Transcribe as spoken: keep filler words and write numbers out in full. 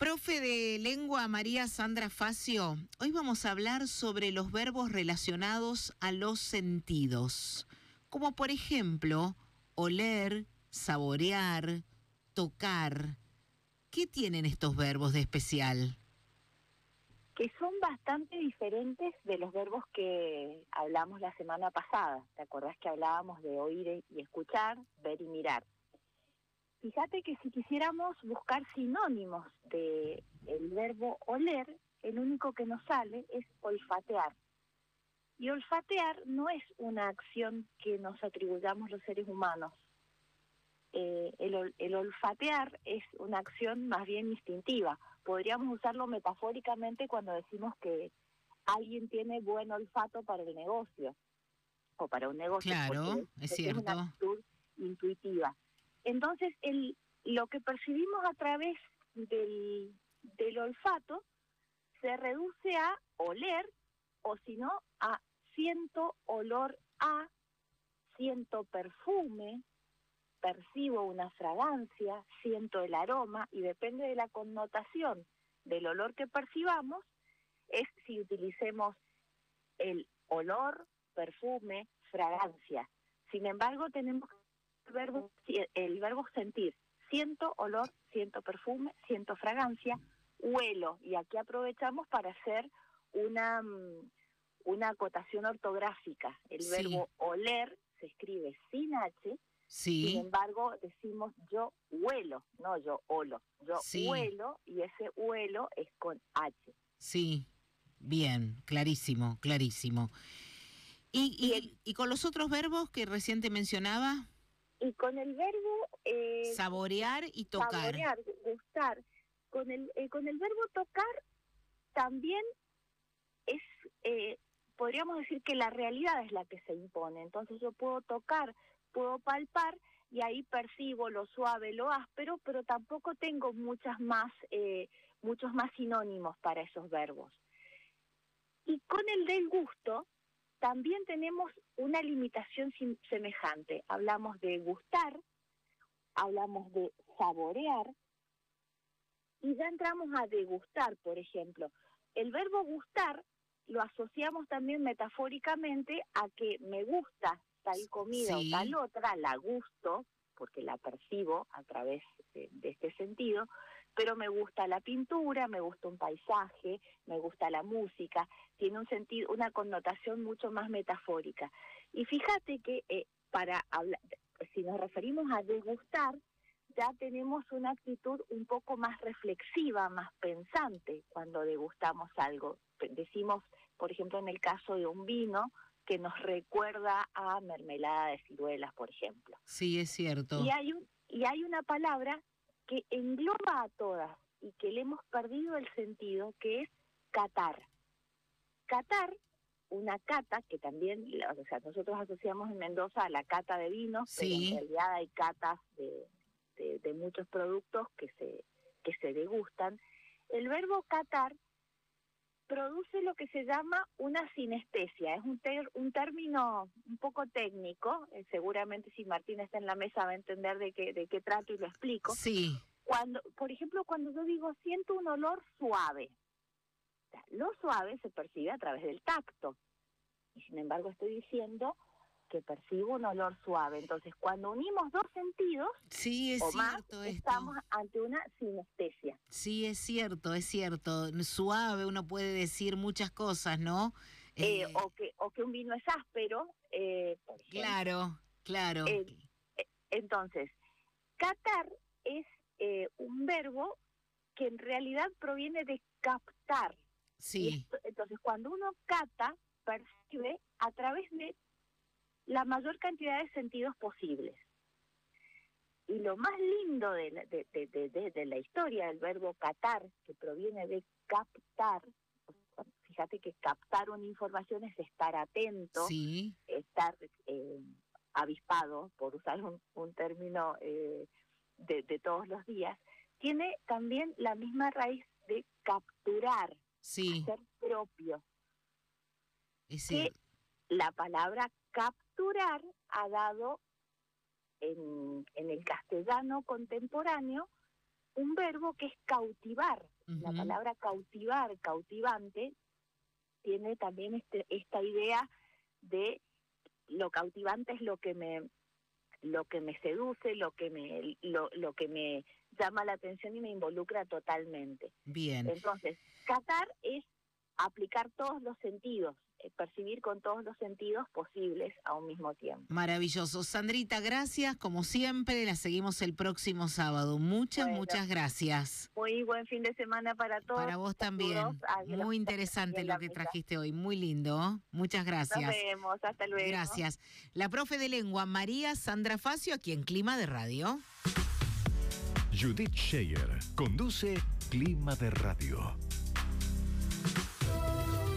Profe de lengua María Sandra Facio, hoy vamos a hablar sobre los verbos relacionados a los sentidos, como por ejemplo, oler, saborear, tocar. ¿Qué tienen estos verbos de especial? Que son bastante diferentes de los verbos que hablamos la semana pasada. ¿Te acordás que hablábamos de oír y escuchar, ver y mirar? Fíjate que si quisiéramos buscar sinónimos de el verbo oler, el único que nos sale es olfatear. Y olfatear no es una acción que nos atribuyamos los seres humanos. Eh, el, el olfatear es una acción más bien instintiva. Podríamos usarlo metafóricamente cuando decimos que alguien tiene buen olfato para el negocio o para un negocio. Claro, es cierto. Es una actitud intuitiva. Entonces, el, lo que percibimos a través del, del olfato se reduce a oler, o si no, a siento olor a, siento perfume, percibo una fragancia, siento el aroma, y depende de la connotación del olor que percibamos, es si utilicemos el olor, perfume, fragancia. Sin embargo, tenemos el verbo, el verbo sentir. Siento olor, siento perfume, siento fragancia, huelo. Y aquí aprovechamos para hacer una, una acotación ortográfica. El Sí. verbo oler se escribe sin H. Sí. Sin embargo, decimos yo huelo, no yo olo. Yo Sí. huelo, y ese huelo es con H. Sí, bien, clarísimo, clarísimo. ¿Y, y, Y, el, y con los otros verbos que recién te mencionaba? Y con el verbo... Eh, saborear y tocar. Saborear, gustar. Con el, eh, con el verbo tocar también es... Eh, podríamos decir que la realidad es la que se impone. Entonces yo puedo tocar, puedo palpar, y ahí percibo lo suave, lo áspero, pero tampoco tengo muchas más, eh, muchos más sinónimos para esos verbos. Y con el del gusto también tenemos una limitación semejante. Hablamos de gustar, hablamos de saborear, y ya entramos a degustar, por ejemplo. El verbo gustar lo asociamos también metafóricamente a que me gusta tal comida Sí. o tal otra, la gusto, porque la percibo a través de, de este sentido, pero me gusta la pintura, me gusta un paisaje, me gusta la música, tiene un sentido, una connotación mucho más metafórica. Y fíjate que eh, para hablar, si nos referimos a degustar, ya tenemos una actitud un poco más reflexiva, más pensante cuando degustamos algo. Decimos, por ejemplo, en el caso de un vino, que nos recuerda a mermelada de ciruelas, por ejemplo. Sí, es cierto. Y hay un, y hay una palabra que engloba a todas y que le hemos perdido el sentido, que es catar. Catar, una cata, que también, o sea, nosotros asociamos en Mendoza a la cata de vinos, Sí. pero en realidad hay catas de, de, de muchos productos que se, que se degustan. El verbo catar produce lo que se llama una sinestesia. Es un, ter, un término un poco técnico, eh, seguramente si Martín está en la mesa va a entender de qué, de qué trato y lo explico. Sí. Cuando, por ejemplo, cuando yo digo siento un olor suave, o sea, lo suave se percibe a través del tacto, y sin embargo estoy diciendo que percibo un olor suave. Entonces, cuando unimos dos sentidos, sí, es o más, cierto esto. estamos ante una sinestesia. Sí, es cierto, es cierto. Suave, uno puede decir muchas cosas, ¿no? Eh, Eh, o que o que un vino es áspero, eh, por ejemplo. Claro, claro. Eh, eh, entonces, catar es eh, un verbo que en realidad proviene de captar. Sí. Y esto, entonces, cuando uno cata, percibe a través de la mayor cantidad de sentidos posibles. Y lo más lindo de la, de, de, de, de, de la historia del verbo catar, que proviene de captar, fíjate que captar una información es estar atento, sí. estar eh, avispado, por usar un, un término eh, de, de todos los días, tiene también la misma raíz de capturar, Sí. hacer propio. Es que cierto. la palabra capturar ha dado en, en el castellano contemporáneo un verbo que es cautivar. Uh-huh. La palabra cautivar, cautivante, tiene también este, esta idea de lo cautivante es lo que me lo que me seduce, lo que me lo, lo que me llama la atención y me involucra totalmente. Bien. Entonces, catar es aplicar todos los sentidos, eh, percibir con todos los sentidos posibles a un mismo tiempo. Maravilloso. Sandrita, gracias. Como siempre, la seguimos el próximo sábado. Muchas, bueno, muchas gracias. Muy buen fin de semana para todos. Para vos también. Muy interesante lo que trajiste hoy. Muy lindo. Muchas gracias. Nos vemos. Hasta luego. Gracias. La profe de lengua, María Sandra Facio, aquí en Clima de Radio. Judith Scheyer conduce Clima de Radio.